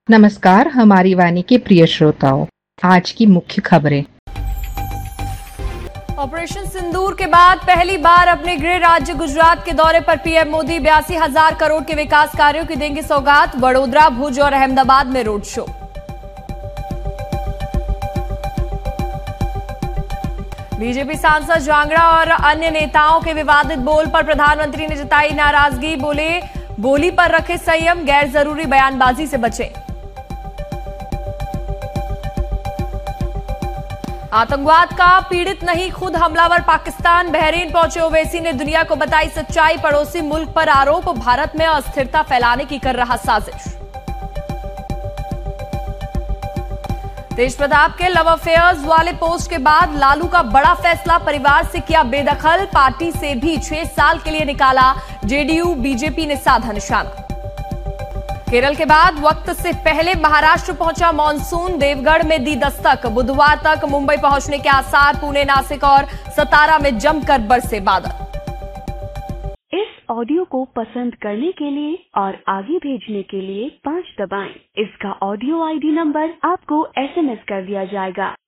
नमस्कार हमारी वाणी के प्रिय श्रोताओं, आज की मुख्य खबरें। ऑपरेशन सिंदूर के बाद पहली बार अपने गृह राज्य गुजरात के दौरे पर पीएम मोदी 82,000 करोड़ के विकास कार्यों की देंगे सौगात। वडोदरा, भुज और अहमदाबाद में रोड शो। बीजेपी सांसद जांगड़ा और अन्य नेताओं के विवादित बोल पर प्रधानमंत्री ने जताई नाराजगी। बोले, बोली पर रखे संयम, गैर जरूरी बयानबाजी से बचें। आतंकवाद का पीड़ित नहीं, खुद हमलावर पाकिस्तान। बहरीन पहुंचे ओवैसी ने दुनिया को बताई सच्चाई। पड़ोसी मुल्क पर आरोप, भारत में अस्थिरता फैलाने की कर रहा साजिश। तेज प्रताप के लव अफेयर्स वाले पोस्ट के बाद लालू का बड़ा फैसला, परिवार से किया बेदखल। पार्टी से भी 6 साल के लिए निकाला। जेडीयू बीजेपी ने साधा निशाना। केरल के बाद वक्त से पहले महाराष्ट्र पहुंचा मॉनसून। देवगढ़ में दी दस्तक। बुधवार तक मुंबई पहुंचने के आसार। पुणे, नासिक और सतारा में जमकर बरसे बादल। इस ऑडियो को पसंद करने के लिए और आगे भेजने के लिए 5 दबाएं। इसका ऑडियो आईडी नंबर आपको एसएमएस कर दिया जाएगा।